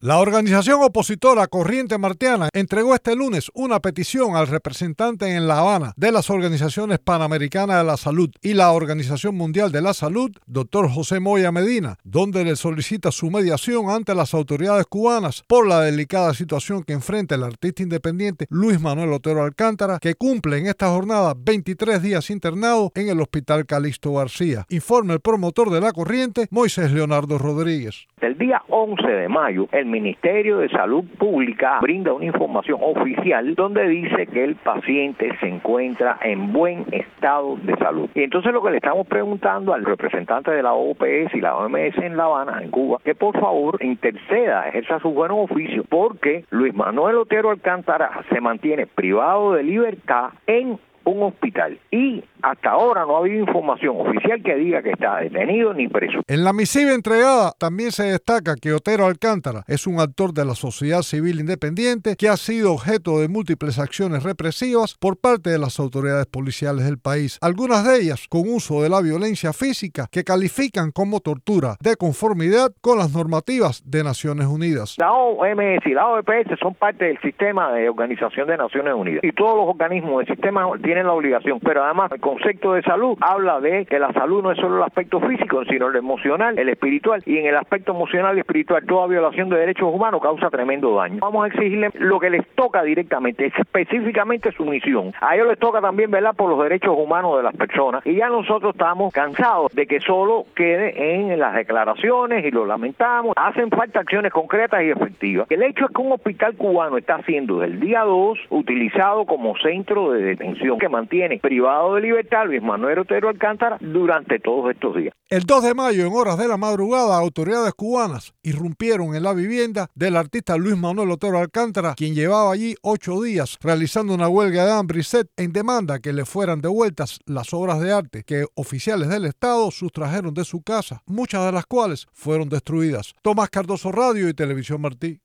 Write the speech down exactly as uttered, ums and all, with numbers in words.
La organización opositora Corriente Martiana entregó este lunes una petición al representante en La Habana de las organizaciones Panamericanas de la Salud y la Organización Mundial de la Salud, doctor José Moya Medina, donde le solicita su mediación ante las autoridades cubanas por la delicada situación que enfrenta el artista independiente Luis Manuel Otero Alcántara, que cumple en esta jornada veintitrés días internado en el Hospital Calixto García. Informa el promotor de la corriente, Moisés Leonardo Rodríguez. El día once de mayo, el Ministerio de Salud Pública brinda una información oficial donde dice que el paciente se encuentra en buen estado de salud. Y entonces lo que le estamos preguntando al representante de la O P S y la O M S en La Habana, en Cuba, que por favor interceda, ejerza su buen oficio, porque Luis Manuel Otero Alcántara se mantiene privado de libertad en un hospital y hasta ahora no ha habido información oficial que diga que está detenido ni preso. En la misiva entregada también se destaca que Otero Alcántara es un actor de la sociedad civil independiente que ha sido objeto de múltiples acciones represivas por parte de las autoridades policiales del país, algunas de ellas con uso de la violencia física que califican como tortura, de conformidad con las normativas de Naciones Unidas. La O M S y la O P S son parte del sistema de Organización de Naciones Unidas y todos los organismos del sistema tienen la obligación, pero además el concepto de salud habla de que la salud no es solo el aspecto físico, sino el emocional, el espiritual, y en el aspecto emocional y espiritual toda violación de derechos humanos causa tremendo daño. Vamos a exigirle lo que les toca directamente, específicamente su misión. A ellos les toca también velar por los derechos humanos de las personas, y ya nosotros estamos cansados de que solo quede en las declaraciones y lo lamentamos. Hacen falta acciones concretas y efectivas. El hecho es que un hospital cubano está siendo desde el día dos utilizado como centro de detención que mantiene privado de libertad Luis Manuel Otero Alcántara durante todos estos días. El dos de mayo, en horas de la madrugada, autoridades cubanas irrumpieron en la vivienda del artista Luis Manuel Otero Alcántara, quien llevaba allí ocho días realizando una huelga de hambre y sed en demanda que le fueran devueltas las obras de arte que oficiales del Estado sustrajeron de su casa, muchas de las cuales fueron destruidas. Tomás Cardoso, Radio y Televisión Martí.